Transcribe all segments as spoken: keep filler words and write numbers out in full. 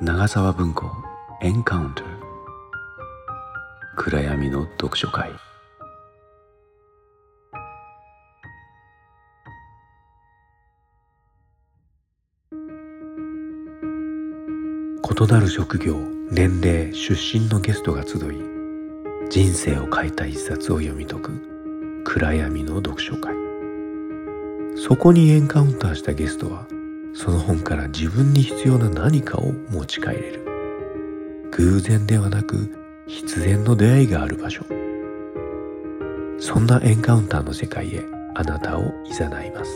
長沢文庫エンカウンター暗闇の読書会。異なる職業、年齢、出身のゲストが集い、人生を変えた一冊を読み解く暗闇の読書会。そこにエンカウンターしたゲストは、その本から自分に必要な何かを持ち帰れる。偶然ではなく必然の出会いがある場所。そんなエンカウンターの世界へあなたを誘います。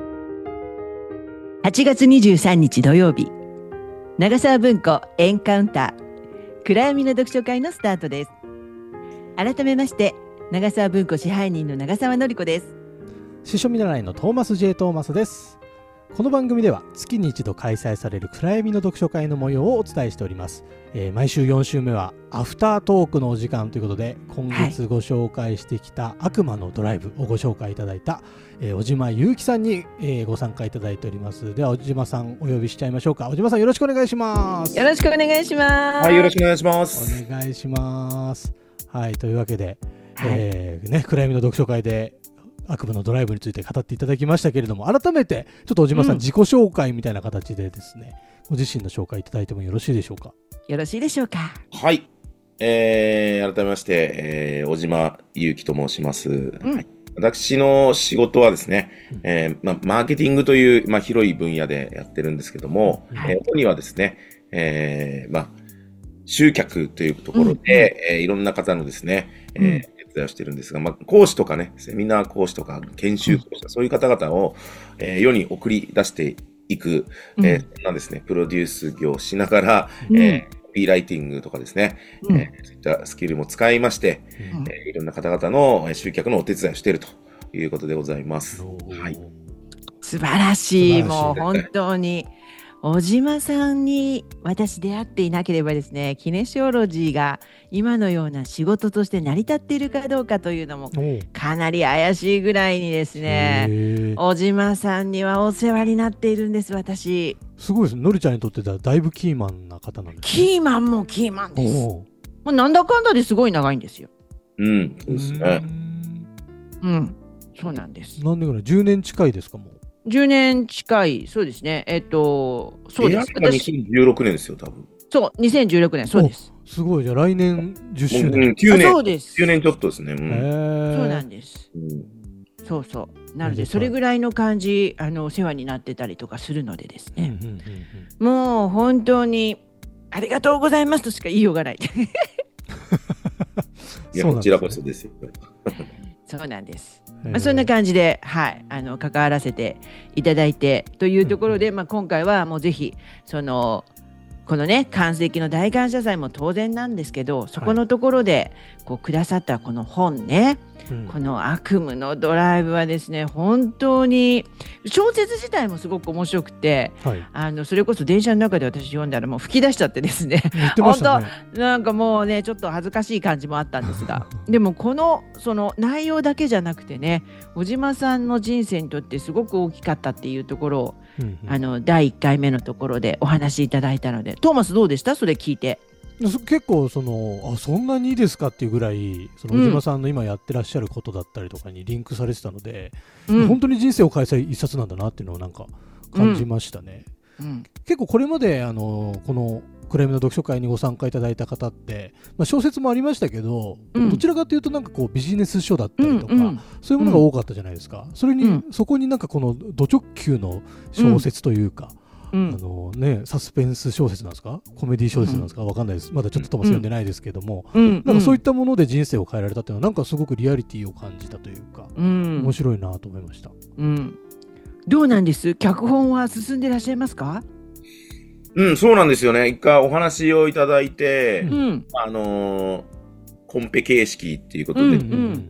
はちがつにじゅうさんにち土曜日、長沢文庫エンカウンター暗闇の読書会のスタートです。改めまして長沢文庫支配人の長沢典子です。 司書見習いのトーマス J トーマスです。この番組では月に一度開催される暗闇の読書会の模様をお伝えしております。えー、毎週よん週目はアフタートークのお時間ということで、今月ご紹介してきた悪魔のドライブをご紹介いただいた、えー、小島祐樹さんに、えー、ご参加いただいております。では小島さんお呼びしちゃいましょうか。小島さんよろしくお願いします。 よろしくお願いします。 はい、よろしくお願いします。 お願いします。はい、というわけで、 はい、 えーね、暗闇の読書会で悪夢のドライブについて語っていただきましたけれども、改めてちょっと小島さん、うん、自己紹介みたいな形でですね、ご自身の紹介いただいてもよろしいでしょうか。 よろしいでしょうか。 はい、えー、改めまして、えー、小島祐樹と申します、うんはい、私の仕事はですね、うんえーま、マーケティングという、ま、広い分野でやってるんですけども、うんえー、主にはですね、えーま、集客というところで、うんえー、いろんな方のですね、うんえー手伝いをしてるんですが、まあ、講師とかね、セミナー講師とか研修講師とか、うん、そういう方々を、えー、世に送り出していく、うんえー、そんなですね、プロデュース業をしながら、うんえー、コピーライティングとかですね、うんえー、そういったスキルも使いまして、うんえー、いろんな方々の集客のお手伝いをしているということでございます。はい、 素晴らしい、もう本当に。小島さんに私出会っていなければですね、キネシオロジーが今のような仕事として成り立っているかどうかというのもかなり怪しいぐらいにですね、小島さんにはお世話になっているんです。私すごいですね。のりちゃんにとってはだいぶキーマンな方なんですね。 キーマンもキーマンです。もうなんだかんだですごい長いんですよ。 うんそうですね。 うんそうなんです。 何年ぐらい？じゅうねん近いですか。もうじゅうねん近い。そうですね。えっとそうです。 私にせんじゅうろくねんですよ多分。 そうにせんじゅうろくねん。そうです。 すごい。じゃあ来年じゅっしゅうねん、 うん、きゅうねん。 そうです。 きゅうねんちょっとですね。うん、 そうなんです、うん、そうそうなのでそれぐらいの感じ、あのお世話になってたりとかするのでですね、うんうんうんうん、もう本当にありがとうございますとしか言いようがない。 いやこちらこそですよ。 そうなんです、まあ、そんな感じで、はい、あの関わらせていただいてというところで、うんうんまあ、今回はもうぜひそのこのね寛石の大感謝祭も当然なんですけど、そこのところでこうくださったこの本ね、うん、この悪夢のドライブはですね、本当に小説自体もすごく面白くて、はい、あのそれこそ電車の中で私読んだらもう吹き出しちゃってですね、 言ってましたね。 本当なんかもうねちょっと恥ずかしい感じもあったんですがでもこのその内容だけじゃなくてね、小島さんの人生にとってすごく大きかったっていうところを、うんうん、あのだいいっかいめのところでお話しいただいたので、トーマスどうでした？それ聞いて。 結構そのあそんなにいいですかっていうぐらい、その小島さんの今やってらっしゃることだったりとかにリンクされてたので、うん、本当に人生を変えた一冊なんだなっていうのをなんか感じましたね、うんうん、結構これまであのこの暗闇の読書会にご参加いただいた方って、まあ、小説もありましたけど、うん、どちらかというとなんかこうビジネス書だったりとか、うんうん、そういうものが多かったじゃないですか。それに、うん、そこになんかこのド直球の小説というか、うん、あのね、サスペンス小説なんですか、コメディ小説なんですか、わかんないです。まだちょっとトーマス読んでないですけども、うん、なんかそういったもので人生を変えられたっていうのはなんかすごくリアリティを感じたというか、うん、面白いなと思いました、 うん、どうなんです？脚本は進んでいらっしゃいますか？ うん、そうなんですよね。一回お話をいただいて、うん、あのーコンペ形式っていうことで、うんうん、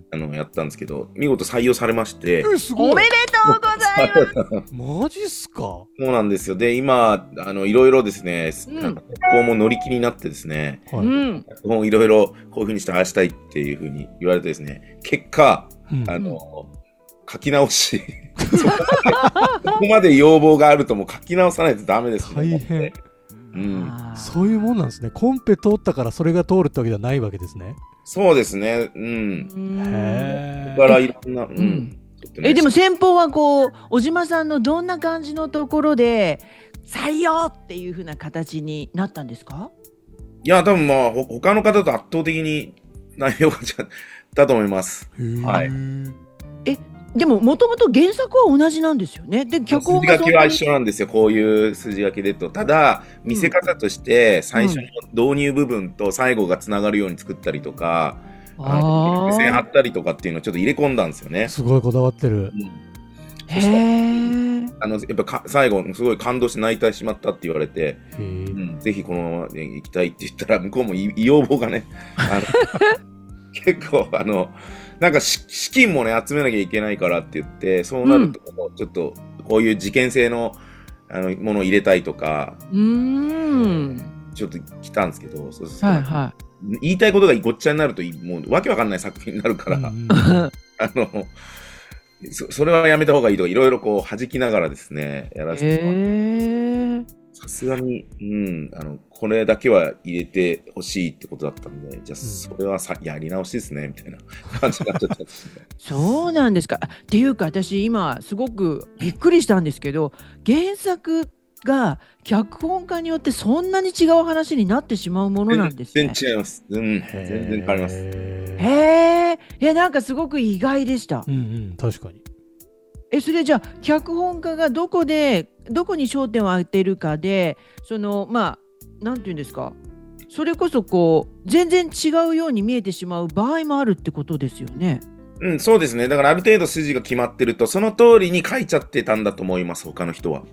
あのやったんですけど、見事採用されまして、 えすごいおめでとうございます。 マジっすか？ そうなんですよ。で今あのいろいろですね、うん、なんかここも乗り気になってですね、はい、もういろいろこういうふうにしてああしたいっていうふうに言われてですね、結果、うん、あの書き直しここまで要望があるともう書き直さないとダメですね。 大変。 うんあーそういうもんなんですね。コンペ通ったからそれが通るってわけではないわけですね。 そうですね。うん。 うんへだからいろんな、うん。 うんちょっとねえでも先方はこう小島さんのどんな感じのところで採用っていう風な形になったんですか？ いや、多分まあ、ほ他の方と圧倒的に内容が違ったと思います。はいでももともと原作は同じなんですよね。で脚本筋がそんなに書きは一緒なんですよ。こういう筋書きでと。ただ、見せ方として、最初の導入部分と最後がつながるように作ったりとか、あのあ付箋貼ーったりとかっていうのをちょっと入れ込んだんですよね。 すごいこだわってる。 うんへえ。 あのやっぱか最後すごい感動して泣いてしまったって言われて、 へうーん、ぜひこのまま、ね、行きたいって言ったら向こうもい異要望がねあの結構あのなんかし資金もね集めなきゃいけないからって言ってそうなるとちょっとこういう事件性のあのものを入れたいとかうーん。 ちょっと来たんですけどそうするとはいは言いたいことがごっちゃになるともうわけわかんない作品になるから、 うんうんい。 あのそそれはやめた方がいいとかいろいろこう弾きながらですねやらせてもらって。 へえ。 さすがに、うん、あの、これだけは入れてほしいってことだったんで、じゃあ、それはさ、やり直しですね、みたいな感じになっちゃったんですね。 そうなんですか。あっていうか私今すごくびっくりしたんですけど原作が脚本家によってそんなに違う話になってしまうものなんですね。 全然違います。うん、全然変わります。 へーへえ。いやなんかすごく意外でした。 うんうん確かに。 えそれじゃあ脚本家がどこでどこに焦点を当てるかでそのまあなんていうんですかそれこそこう全然違うように見えてしまう場合もあるってことですよね。 うん、そうですね。だからある程度筋が決まってると、その通りに書いちゃってたんだと思います、他の人は。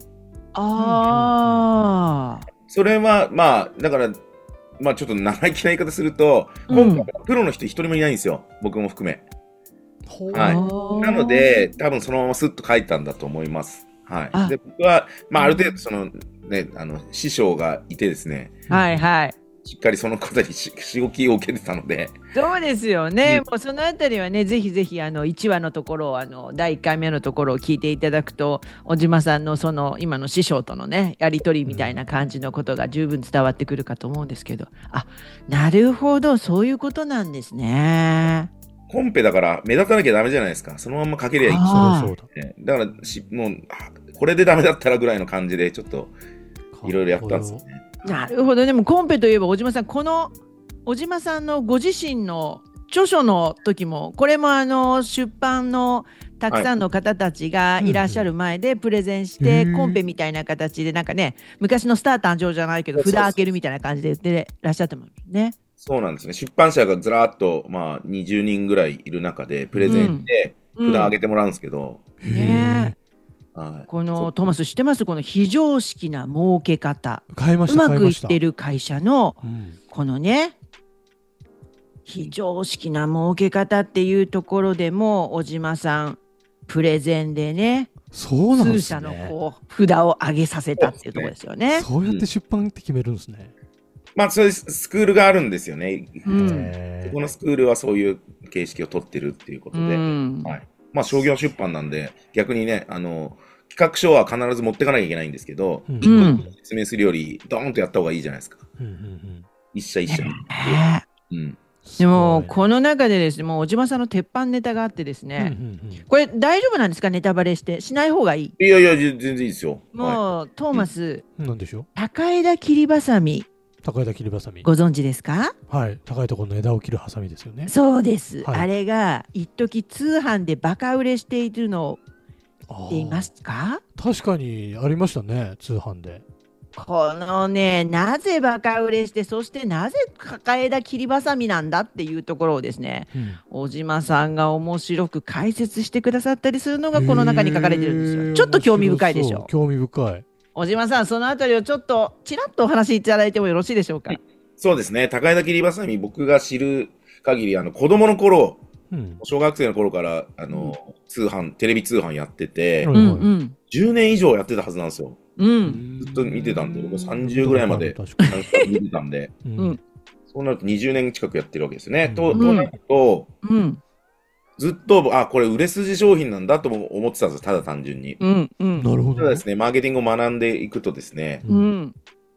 ああ。 それは、まあ、だから、まあちょっと生意気な言い方すると、 うん今回はプロの人一人もいないんですよ。僕も含め。 ほうはいあーなので、多分そのままスッと書いたんだと思います。はあい。で、僕は、まあある程度その、ね、あの、師匠がいてですね、 はいはい。 しっかりその方にししごきを受けてたので、 そうですよね。 うんもうそのあたりはね、ぜひぜひあのいちわのところをあのだいいっかいめのところを聞いていただくと、小島さんのその今の師匠とのねやり取りみたいな感じのことが十分伝わってくるかと思うんですけど、あ、なるほどそういうことなんですね。 コンペだから目立たなきゃダメじゃないですか。そのまんま書けりゃいいあそりゃそうだ。 ね。だからし、もう、あこれでダメだったらぐらいの感じで、ちょっといろいろやったんですよね。 なるほど。でもコンペといえば小島さん、この小島さんのご自身の著書の時もこれもあの出版のたくさんの方たちがいらっしゃる前でプレゼンして、 うんコンペみたいな形でなんかね昔のスター誕生じゃないけどそうそうそう札開けるみたいな感じで言ってらっしゃってますね。 そうなんですね。出版社がずらーっと、まあ、にじゅうにんぐらいいる中で、プレゼンでうん札上げてもらうんですけど、 ねはい。 このトーマス知ってます？この非常識な儲け方、 買いましうまくいった買いました。 てる会社のうんこのね非常識な儲け方っていうところでも小島さんプレゼンでねそうなんです数社のね。 こう札を上げさせたっていうところですよね。 そうやって出版って決めるんですね。 まあ、そういうスクールがあるんですよね。 うんへーこのスクールはそういう形式を取ってるっていうことうで、 んはい。まあ、商業出版なんで、逆にね、あの、企画書は必ず持ってかなきゃいけないんですけど、 うん一個一個説明するより、ドーンとやった方がいいじゃないですか。 うんうんうん一社一社に。 ねうん。 でもすごいこの中でですねもう小島さんの鉄板ネタがあってですね、 うんうんうんこれ大丈夫なんですか？ネタバレしてしない方がいい。 いやいや、全然いいですよ。はい。 もうトーマス、 なんでしょう。 高枝切りばさみ高枝切りばさみ。 ご存知ですか？ はい、高いところの枝を切るハサミですよね。 そうです、 はいあれが一時通販でバカ売れしているのをあー知っていますか？ 確かにありましたね、通販で。 このねなぜバカ売れしてそしてなぜ高枝切りばさみなんだっていうところをですねうん小島さんが面白く解説してくださったりするのがこの中に書かれてるんですよ。 へーちょっと興味深いでしょ面白そう。興味深い。 小島さんそのあたりをちょっとちらっとお話しいただいてもよろしいでしょうか？ そうですね。高枝切りばさみ、僕が知る限り、あの、子供の頃、 うん。 小学生の頃から、あの、通販、テレビ通販やってて、 ううんんうんじゅうねん以上やってたはずなんですよ。 うんずっと見てたんで、僕さんじゅうぐらいまで確かに。 見てたんで、 ううんんそうなるとにじゅうねん近くやってるわけですね。 うんと、 うんとなると、 うんずっと、あ、これ売れ筋商品なんだとも思ってたんですよ、ただ単純に。 うんうんなるほどね。 ただですね、マーケティングを学んでいくとですね、 うん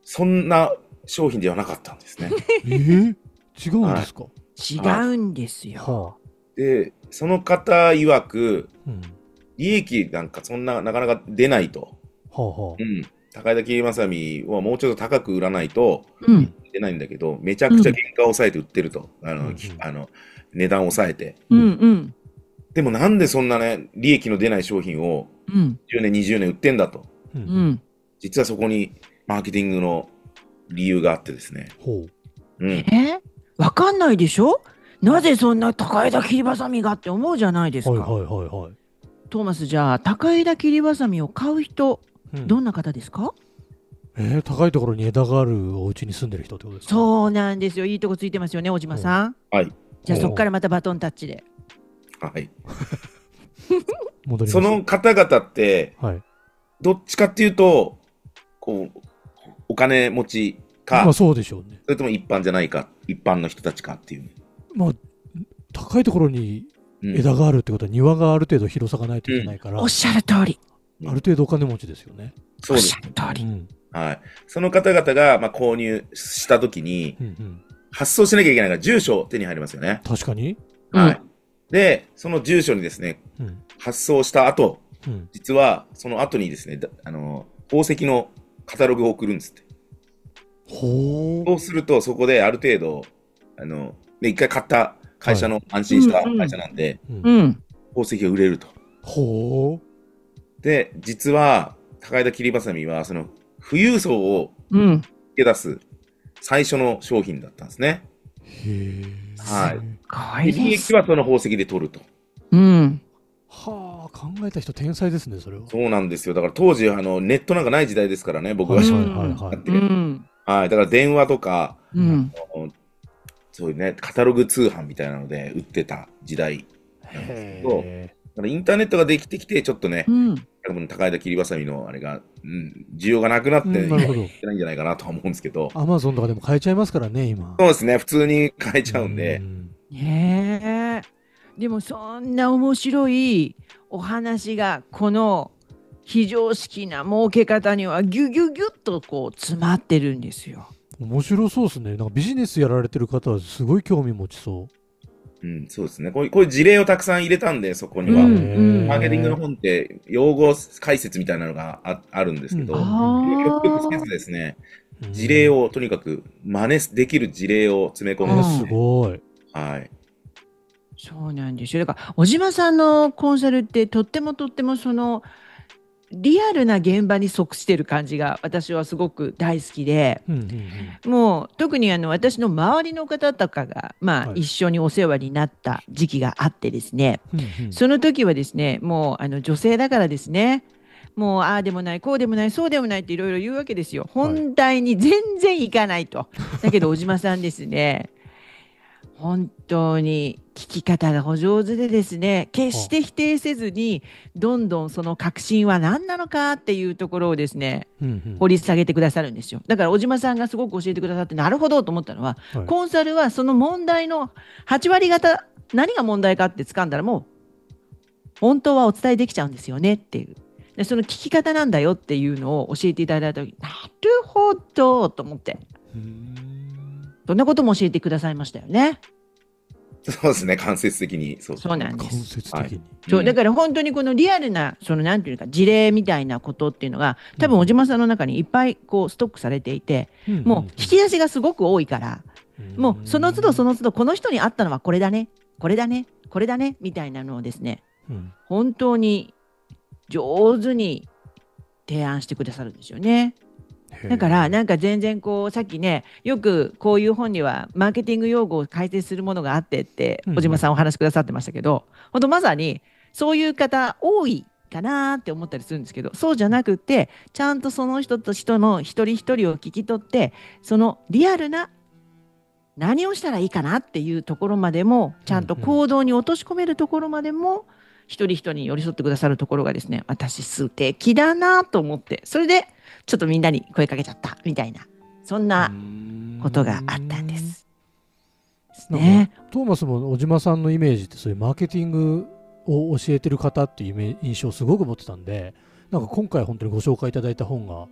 そんな商品ではなかったんですね。 えー、違うんですか？ 違うんですよ。 はあ、 で、その方曰く、 うん、 利益なんかそんななかなか出ないと。 はあはあ、 うん。高枝切りばさみはもうちょっと高く売らないとうん出ないんだけど、めちゃくちゃ原価を抑えて売ってると。あの、 うんあの値段を抑えて。 うんうんでもなんでそんなね、利益の出ない商品をうんじゅうねん、にじゅうねん売ってんだと。 ううんん実はそこにマーケティングの理由があってですね。 ほう、 うん。 えわかんないでしょ。なぜそんな高枝切りばさみがって思うじゃないですか。 はいはいはいはい。 トーマス、じゃあ高枝切りばさみを買う人、 うんどんな方ですか？ えー、高いところに枝があるお家に住んでる人ってことですか？ そうなんですよ。いいとこついてますよね、小島さん。 はい。 じゃあそこからまたバトンタッチで。 はい。 戻ります。 その方々って、 はい、 どっちかっていうと、こう、お金持ちか、 まあそうでしょうね。 それとも一般じゃないか、一般の人たちかっていう。 まあ高いところにうん枝があるってことは庭がある程度広さがないといけないから、 おっしゃる通り。 ある程度お金持ちですよね。 そうですおっしゃ。る通り。 うんはい。その方々が、まあ、購入したときに、 うんうん、 発送しなきゃいけないから、住所手に入りますよね。 確かに、 うんはい。で、その住所にですね、 うん発送した後、 うん、 実は、その後にですね、だあの、宝石のカタログを送るんですって。 ほそうすると、そこである程度、あの、で、一回買った会社の安心した会社なんで、 う、うんうん。 宝石が売れると。 ほで、実は、高枝切りばさみは、その、富裕層をうん。 受け出す最初の商品だったんですね。 う、へえ、 はいかわでいいです。 利益はその宝石で取ると。 うん。 はあ、考えた人天才ですね、それは。 そうなんですよ。だから当時、あの、ネットなんかない時代ですからね、僕は。 はいうんはいはいはい。 うん。 はい。だから電話とか、 うん。 あのそういうね、カタログ通販みたいなので売ってた時代。 へだからインターネットができてきて、ちょっとねう、ん。 多分高枝切りばさみのあれが、うん、需要がなくなって、 うんなるほどいけないんじゃないかなとは思うんですけど。 アマゾンとかでも買えちゃいますからね、今。 そうですね、普通に買えちゃうんで。 んねえ。でもそんな面白いお話がこの非常識な儲け方にはギュギュギュッとこう詰まってるんですよ。 面白そうですね。なんかビジネスやられてる方はすごい興味持ちそうん、そうですね。こういう、こういう事例をたくさん入れたんで、そこには。 う。 うんへーマーケティングの本って、用語解説みたいなのが あ, あるんですけど、 うんあ極力つけずですね、 うん事例をとにかく真似できる事例を詰め込んでます。 えーすごい。 はい。 そうなんですよ。だから小島さんのコンサルってとってもとってもそのリアルな現場に即してる感じが私はすごく大好きで、 うんうんうんもう特にあの私の周りの方とかが、まあはい一緒にお世話になった時期があってですね、 うんうんその時はですね、もうあの女性だからですね、もうああでもないこうでもないそうでもないっていろいろ言うわけですよ。本題に全然いかないと。だけど小島さんですね、本当に聞き方がお上手でですね、決して否定せずにどんどんその確信は何なのかっていうところをですね、 うんうん掘り下げてくださるんですよ。だから小島さんがすごく教えてくださってなるほどと思ったのは、 はいコンサルはその問題のはち割方何が問題かって掴んだらもう本当はお伝えできちゃうんですよねっていう。でその聞き方なんだよっていうのを教えていただいた時、なるほどと思って、 うーんそんなことも教えてくださいましたよね。 そうですね、間接的に。そうそうなん間です。 接的に。 そうだから本当にこのリアルなそのなんていうか事例みたいなことっていうのが多分小島さんの中にいっぱいこうストックされていて、もう引き出しがすごく多いから、もうその都度その都度この人に合ったのはこれだねこれだねこれだねみたいなのをですね、 うん本当に上手に提案してくださるんですよね。だからなんか全然こうさっきね、よくこういう本にはマーケティング用語を解説するものがあってってうん小島さんお話しくださってましたけど、本当まさにそういう方多いかなって思ったりするんですけど、そうじゃなくってちゃんとその人と人の一人一人を聞き取って、そのリアルな何をしたらいいかなっていうところまでもちゃんと行動に落とし込めるところまでも一人一人に寄り添ってくださるところがですね、私素敵だなと思って、それでちょっとみんなに声かけちゃったみたいな、そんなことがあったんです。 なんね。 かトーマスも小島さんのイメージってそういうマーケティングを教えてる方っていうイメ印象をすごく持ってたんで、なんか今回本当にご紹介いただいた本が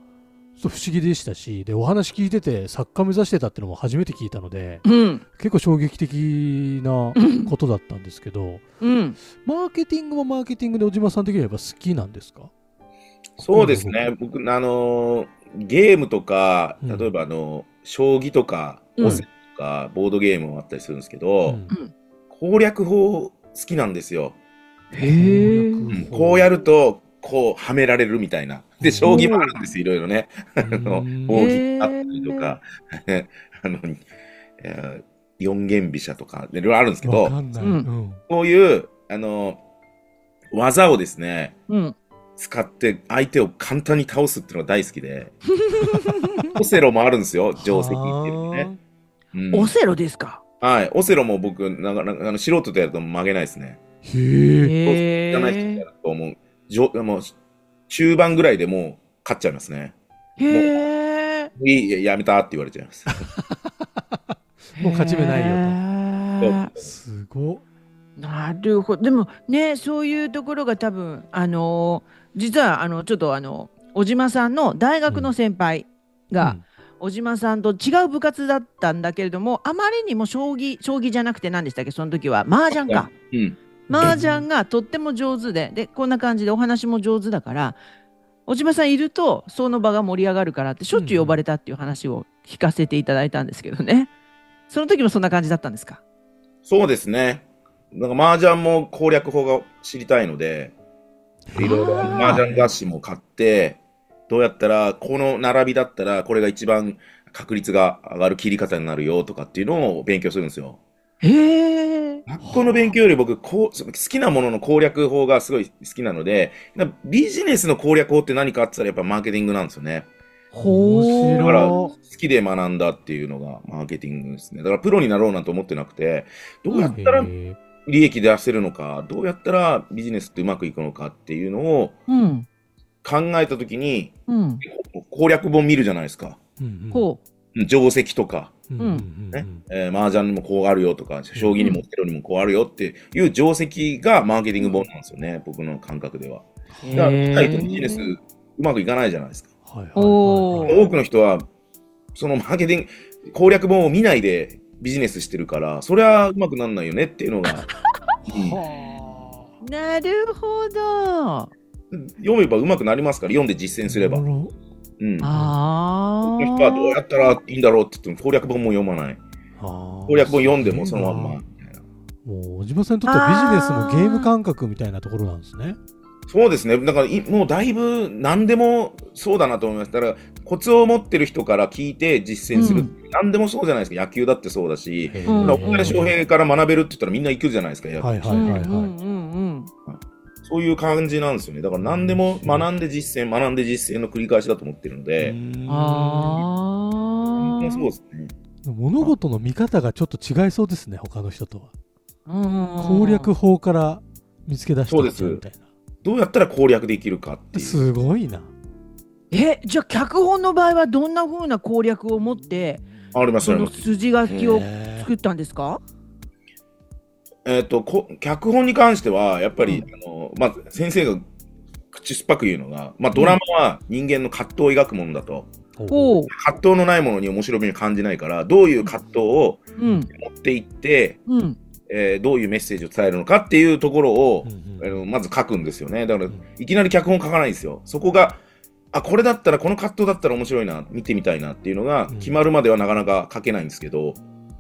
そう不思議でしたし、でお話聞いてて作家目指してたってのも初めて聞いたので、 うん、 結構衝撃的なことだったんですけど、 うん、 マーケティングもマーケティングで小島さん的にはやっぱ好きなんですか？ そうですね。僕、あのーゲームとか、 うん例えばあの、将棋とか、 うんオセとか、ボードゲームもあったりするんですけど、 うん攻略法好きなんですよ。 へえ、 うんこうやると、こう、はめられるみたいな。で、将棋もあるんですよ、いろいろね。あの、 うん奥義あったりとか、あの、えー四間飛車とか、いろいろあるんですけど、 わかんない、 うんうんこういう、あの、技をですね、 うん、 使って相手を簡単に倒すっていうのが大好きで、オセロもあるんですよ、定石っていうのがね。うんオセロですか？ はい、オセロも僕、なんかなんかあの素人とやると曲げないですね。 へえ。 へじゃない人とやえ、 るともう、じょもう中盤ぐらいでもう勝っちゃいますね。 へえ、 いい、ややめたって言われちゃいます。 もう勝ち目ないよよと。すごっ。 なるほど。でもね、そういうところが多分あの実はあのちょっとあの小島さんの大学の先輩が、小島さんと違う部活だったんだけれども、あまりにも将棋将棋じゃなくて何でしたっけ、その時は麻雀か。 うん。 麻雀がとっても上手で、でこんな感じでお話も上手だから、小島さんいるとその場が盛り上がるからってしょっちゅう呼ばれたっていう話を聞かせていただいたんですけどね。その時もそんな感じだったんですか？ そうですね。なんか麻雀も攻略法が知りたいので、いろいろあー麻雀雑誌も買って、どうやったら、この並びだったら、これが一番確率が上がる切り方になるよとかっていうのを勉強するんですよ。 へえ。 学校の勉強より僕こう、好きなものの攻略法がすごい好きなので、なビジネスの攻略法って何かって言ったらやっぱマーケティングなんですよね。 ほ面だから白好きで学んだっていうのがマーケティングですね。だからプロになろうなんて思ってなくて、どうやったらへ利益出せるのか、どうやったらビジネスってうまくいくのかっていうのをうん考えたときに、 うん。 攻略本見るじゃないですか。 ーうんうんほうん定石とか、 うんうんうんねえー、麻雀にもこうあるよとか、将棋にもオセロにもこうあるよっていう定石がマーケティング本なんですよね、僕の感覚では。 う。 だから、 へーないとビジネスうまくいかないじゃないですか。 はいはいおーはいはい多くの人は、そのマーケティング、攻略本を見ないでビジネスしてるから、それはうまくなんないよねっていうのが、うんはなるほど。 読めばうまくなりますから、読んで実践すれば。 なるほうん。 あこの人はどうやったらいいんだろうって言っても攻略本も読まない。 どはあ攻略本読んでもそのまんま。みたいなもう小島さんにとってはビジネスのゲーム感覚みたいなところなんですね。 そうですね。だからいもうだいぶ何でもそうだなと思います。だからコツを持ってる人から聞いて実践する。 うん何でもそうじゃないですか。野球だってそうだし。 へうん大谷翔平から学べるって言ったらみんな行くじゃないですか。野球はいはいうんはいはい。 うんうんそういう感じなんですよね。だから何でも学んで実践、学んで実践の繰り返しだと思ってるので。 うん。 あああ。 そうですね。 物事の見方がちょっと違いそうですね、他の人とは。 うん攻略法から見つけ出していっちゃうみたいな。 どうやったら攻略できるかっていう。 すごいな。 え、じゃあ脚本の場合はどんな風な攻略を持ってありますそのあります。 筋書きをへ作ったんですか？ えっ、とこ、脚本に関しては、やっぱり、 うあの、まあ、先生が口酸っぱく言うのが、まあ、ドラマは人間の葛藤を描くものだと。 ーほう。 葛藤のないものに面白みを感じないから、どういう葛藤をうん持っていって、 うんえーどういうメッセージを伝えるのかっていうところを、 うんうんあのまず書くんですよね。だから、 うんいきなり脚本書かないんですよ。そこが、あ、これだったら、この葛藤だったら面白いな、見てみたいなっていうのがうん決まるまではなかなか書けないんですけど、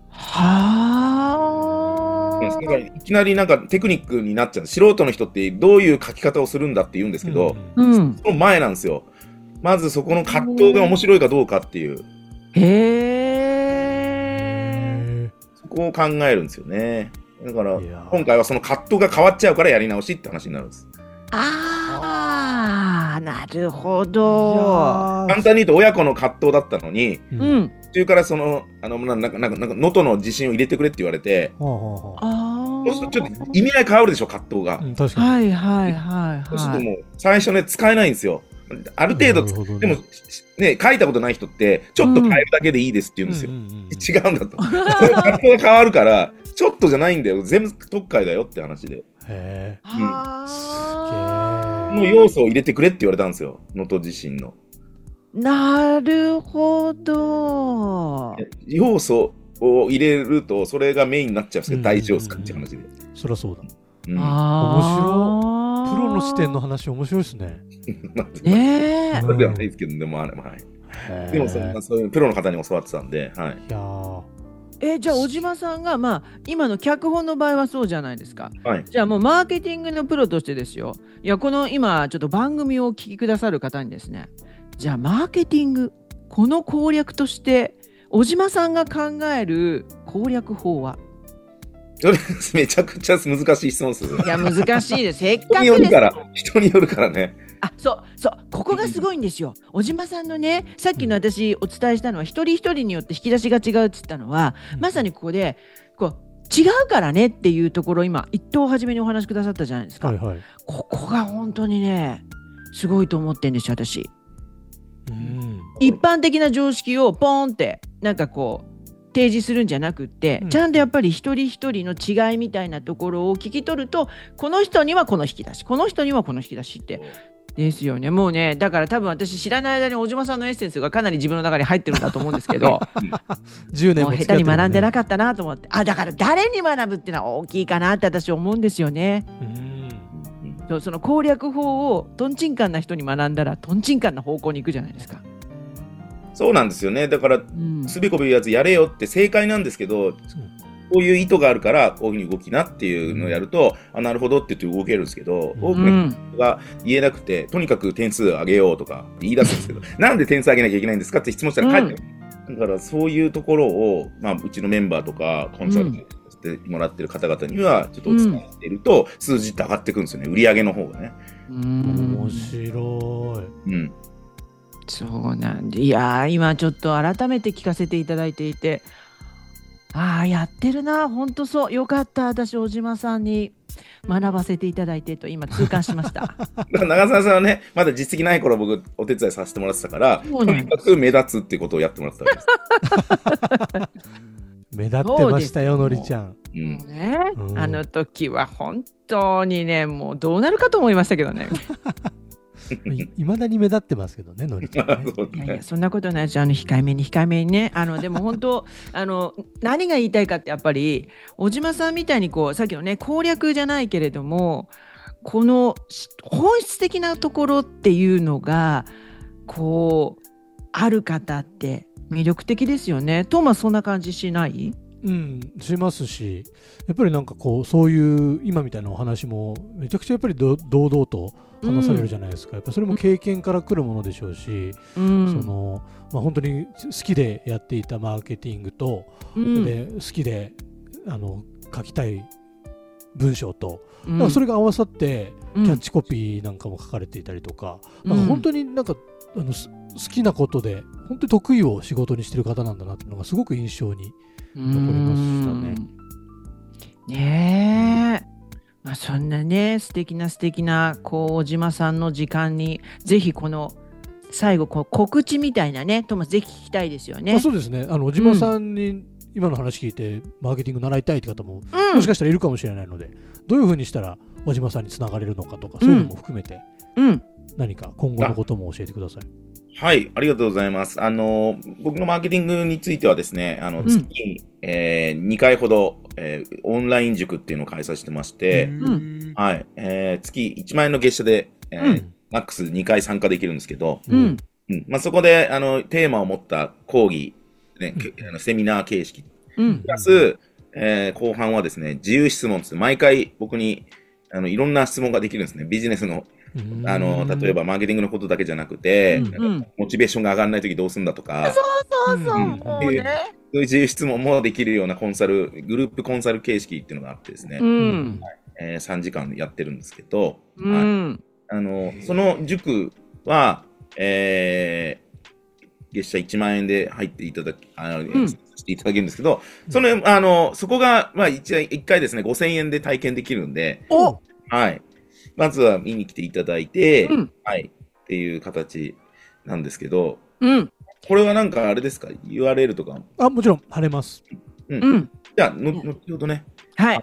はだからあ。 いきなりなんかテクニックになっちゃう。素人の人ってどういう書き方をするんだって言うんですけど、 うんうん。 その前なんですよ。まずそこの葛藤が面白いかどうかっていう、 へえ。 へそこを考えるんですよね。だからーいやー今回はその葛藤が変わっちゃうからやり直しって話になるんです。 ああ、なるほいど。 や簡単に言うと親子の葛藤だったのに、 ーう。ん。 途中からその、あの、ななんか、なんか、なんか能登の地震を入れてくれって言われて、 はあはあはあああ。 そうするとちょっと意味合い変わるでしょ、葛藤が。 うん確かに。 はいはいはいはい。 そうするともう、最初ね、使えないんですよ。ある程度、 なるほどねでも、ね、書いたことない人って、ちょっと変えるだけでいいですって言うんですよ。 うんうんうん違うんだと。その葛藤が変わるから、ちょっとじゃないんだよ。全部特会だよって話で。 へあすあ。 の要素を入れてくれって言われたんですよ。能登地震の。 なるほど。 要素を入れるとそれがメインになっちゃうんですけど、大丈夫ですかっていう話で。 そりゃそうだ。 うん、 あプロの視点の話面白いですね。 ねえ。 それではないですけど、でもあれもはい。でもそんなそういうプロの方に教わってたんで、はい。 いやーえじゃあ小島さんが、まあ、今の脚本の場合はそうじゃないですか。 はい、 じゃあもうマーケティングのプロとしてですよ。いやこの今ちょっと番組をお聞きくださる方にですね、じゃあマーケティングこの攻略として小島さんが考える攻略法は？ めちゃくちゃ難しい質問ですよ。 いや難しいです。せっかくです。 人によるから人によるからね。 あそうそうここがすごいんですよ。小島さんのねさっきの私お伝えしたのは一人一人によって引き出しが違うって言ったのは、 うんまさにここでこう違うからねっていうところ今一等初めにお話しくださったじゃないですか、 はいはい。 ここが本当にねすごいと思ってんですよ私。 うん一般的な常識をポーンってなんかこう提示するんじゃなくって、 うんちゃんとやっぱり一人一人の違いみたいなところを聞き取るとこの人にはこの引き出しこの人にはこの引き出しってですよね。もうねだから多分私知らない間に小島さんのエッセンスがかなり自分の中に入ってるんだと思うんですけどじゅうねんもうも付き合ってるもんね下手に学んでなかったなと思って、あだから誰に学ぶっていうのは大きいかなって私思うんですよね。 うんそうその攻略法をトンチンカンな人に学んだらトンチンカンな方向に行くじゃないですか。 そうなんですよね。だから、 うんすべこべいうやつやれよって正解なんですけど、こういう意図があるからこういうふうに動きなっていうのをやると、あなるほどって言って動けるんですけど、多くの人が言えなくて、とにかく点数上げようとか言い出すんですけど、なんで点数上げなきゃいけないんですかって質問したら返ってくる。だからそういうところを、まあ、うちのメンバーとかコンサルしてもらってる方々にはちょっとお伝えしていると、数字って上がってくるんですよね。売り上げの方がね。 うん面白い。 うん。 そうなんでいやー今ちょっと改めて聞かせていただいていて、ああやってるな本当そうよかった私小島さんに学ばせていただいてと今痛感しましただから長澤さんはね、まだ実績ない頃僕お手伝いさせてもらってたから、 そうなんですとにかく目立つっていうことをやってもらってたんです。 目立ってましたよのりちゃん。 うんね、 うんあの時は本当にねもうどうなるかと思いましたけどねいいまだに目立ってますけどねのりちゃんね。 そうねいやいやそんなことないですよ。あの控えめに控えめにねあのでも本当あの何が言いたいかってやっぱり小島さんみたいにこうさっきのね攻略じゃないけれどもこのし本質的なところっていうのがこうある方って魅力的ですよね。トーマスそんな感じしない？ うんしますし、やっぱりなんかこうそういう今みたいなお話もめちゃくちゃやっぱりど堂々と話されるじゃないですか。やっぱそれも経験から来るものでしょうし、 うんそのまあ本当に好きでやっていたマーケティングと、 うんで好きであの書きたい文章と、 うんなんかそれが合わさってうんキャッチコピーなんかも書かれていたりとか、 うんなんか本当になんかあのす好きなことで本当に得意を仕事にしてる方なんだなっていうのがすごく印象に残りましたね。 うんねえ、まあ、そんなね素敵な素敵なこう小島さんの時間にぜひこの最後こう告知みたいなねトーマスぜひ聞きたいですよね。 あそうですね。あの小島さんに今の話聞いてマーケティング習いたいって方もうんもしかしたらいるかもしれないので、どういうふうにしたら小島さんにつながれるのかとか、そういうのも含めてうん何か今後のことも教えてください。 はい、ありがとうございます。あの、僕のマーケティングについてはですね、あの、 ん月に、えーにかいほど、えーオンライン塾っていうのを開催してまして、 うんはい、えー月いちまん円の月謝で、えーうんマックスにかい参加できるんですけど、 うんうんまあ、そこで、あの、テーマを持った講義、ね、けあのセミナー形式、 うんプラス、えー後半はですね、自由質問です。毎回僕に、あの、いろんな質問ができるんですね。ビジネスの、 うんあの、例えばマーケティングのことだけじゃなくて、 うんなんかうんモチベーションが上がらないときどうするんだとか、 そうそうそう、 うんもうねそういう自由質問もできるようなコンサル、グループコンサル形式っていうのがあってですね、 うんえーさんじかんやってるんですけど、 うはいんあの、その塾は、えー月謝いちまん円で入っていただき、あの、 んしていただけるんですけど、その、あの、そこが、まあ、一一回ですね、ごせんえんで体験できるんで、 おはい。まずは見に来ていただいて、 うんはい。っていう形なんですけど、 うんこれはなんかあれですか ?ユーアールエル とか。 あもちろん貼れます。 うんじゃあ、の後ほどね。 はい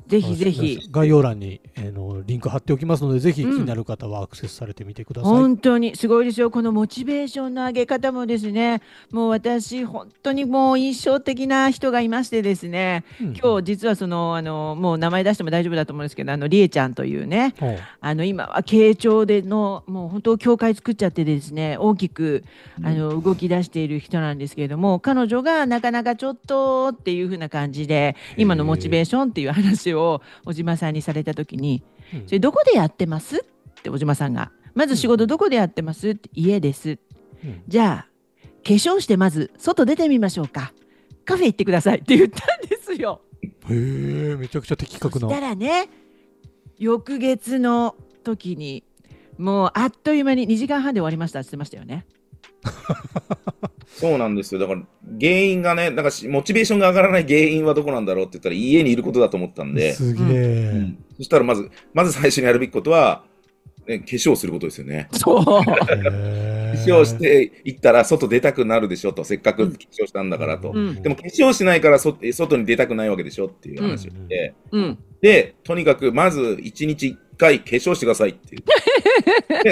ぜひぜひ概要欄に、えー、のリンク貼っておきますので、ぜひ気になる方はアクセスされてみてください。 本当にすごいですよ。このモチベーションの上げ方もですね、もう私本当にもう印象的な人がいましてですね、うん、今日実はそのあのもう名前出しても大丈夫だと思うんですけど、あのりえちゃんというね、うん、あの今は慶長でのもう本当教会作っちゃってですね、大きくあの動き出している人なんですけれども、彼女がなかなかちょっとっていう風な感じで今のモチベーションっていう話を小島さんにされた時に、うん、それどこでやってますって小島さんが、まず仕事どこでやってますって、家です、うん、じゃあ化粧してまず外出てみましょうか、カフェ行ってくださいって言ったんですよ。 へえ、めちゃくちゃ的確な。 そしたらね、翌月の時にもうあっという間ににじかんはんで終わりましたって言ってましたよね。 そうなんですよ。だから原因がね、なんかモチベーションが上がらない原因はどこなんだろうって言ったら家にいることだと思ったんで。 すげえ、 うん。そしたらまずまず最初にやるべきことは、ね、化粧することですよね。 そう。 化粧していったら外出たくなるでしょと、せっかく化粧したんだからと。うん、でも化粧しないからそ外に出たくないわけでしょっていう話をして、うんうん、でとにかくまずいちにちいっかい化粧してくださいっていう。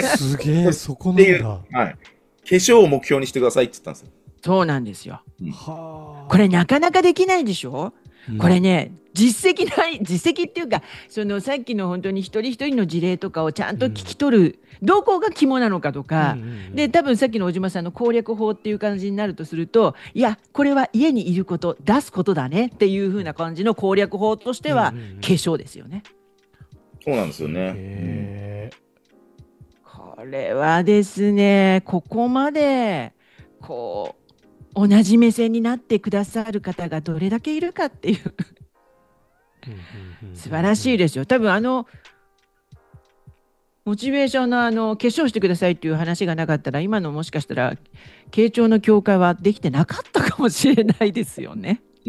すげえ、そこなんだ。 はい。化粧を目標にしてくださいって言ったんですよ。 そうなんですよ。 うん、 これなかなかできないでしょ、うん、これね、実績ない実績っていうか、そのさっきの本当に一人一人の事例とかをちゃんと聞き取る、うん、どこが肝なのかとか、うんうんうん、で多分さっきの小島さんの攻略法っていう感じになるとすると、いやこれは家にいること出すことだねっていう風な感じの攻略法としては、うんうんうん、化粧ですよね。 そうなんですよね。 へー、これはですね、ここまでこう同じ目線になってくださる方がどれだけいるかっていう素晴らしいですよ。多分あのモチベーションのあの化粧してくださいっていう話がなかったら、今のもしかしたら慶長の教会はできてなかったかもしれないですよね。 うん、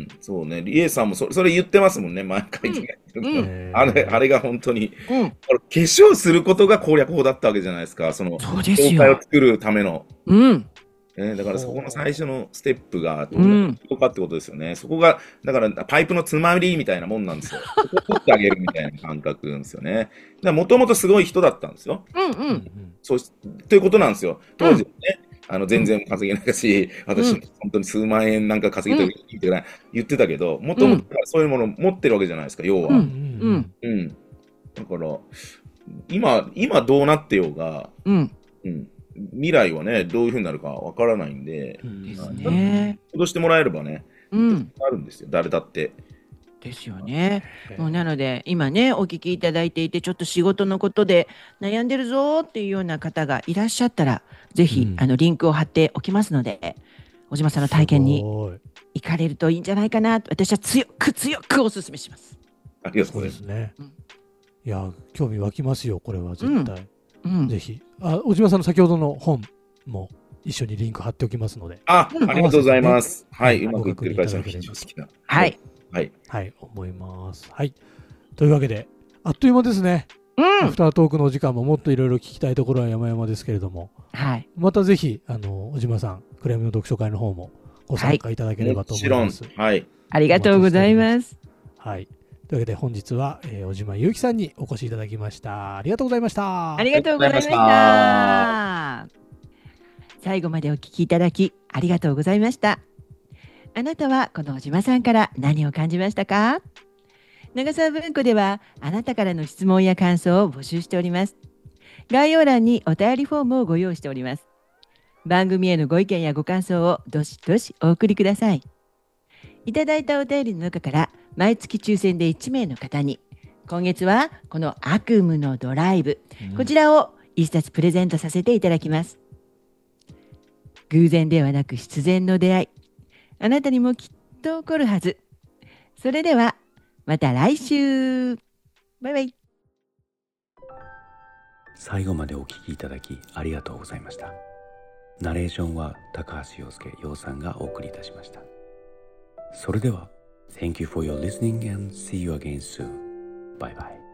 そうね。リエさんも そ, それ言ってますもんね、毎回、うんうん、あれ。あれが本当に、うん、化粧することが攻略法だったわけじゃないですか。そのそうですよ、 教会を作るための。 うんね、だからそこの最初のステップがどういうかってことですよね、うん、そこがだからパイプのつまりみたいなもんなんですよ。そこを取ってあげるみたいな感覚なんですよね。もともとすごい人だったんですよ、 うんうん、 そうということなんですよ。当時ね、うん、あの全然稼げないし、私、うん、本当に数万円なんか稼ぎといって言ってたけど、もともとそういうものを持ってるわけじゃないですか、要は。 うんうんうん、だから今今どうなってようが、 うんうん、未来はね、どういうふうになるかわからないんで、 ですね。 脅してもらえればね、 うん、 あるんですよ、誰だって。 ですよね。もうなので、今ね、お聞きいただいていて、ちょっと仕事のことで悩んでるぞっていうような方がいらっしゃったら、ぜひ、うん、あのリンクを貼っておきますので、小島さんの体験に行かれるといいんじゃないかなと、私は強く強くお勧めします。 ありがとうございます。 そうですね。うん、いや、興味湧きますよ、これは絶対。 うんうん、 ぜひあ、小島さんの先ほどの本も一緒にリンク貼っておきますので。 あ、うん、ありがとうございます。はい、うまくいってる会社の非常に好きな。 はい。 はい。 はい、思います。はい。というわけで、あっという間ですね。 うん。 アフタートークのお時間ももっといろいろ聞きたいところは山々ですけれども、 はい。 またぜひ、あの、小島さん、クレームの読書会の方もご参加いただければと思います。 はい。もちろん。はい。 ありがとうございます。 はい。というわけで本日は、えー、小島祐希さんにお越しいただきました。ありがとうございました。 ありがとうございました。最後までお聞きいただきありがとうございました。あなたはこの小島さんから何を感じましたか？長沢文庫ではあなたからの質問や感想を募集しております。概要欄にお便りフォームをご用意しております。番組へのご意見やご感想をどしどしお送りください。いただいたお便りの中から毎月抽選でいちめいの方に、今月はこの悪夢のドライブ、うん、こちらを一冊プレゼントさせていただきます。偶然ではなく必然の出会い、あなたにもきっと起こるはず。それではまた来週。バイバイ。 最後までお聞きいただきありがとうございました。ナレーションは高橋洋介洋さんがお送りいたしました。それでは Thank you for your listening and see you again soon. Bye bye.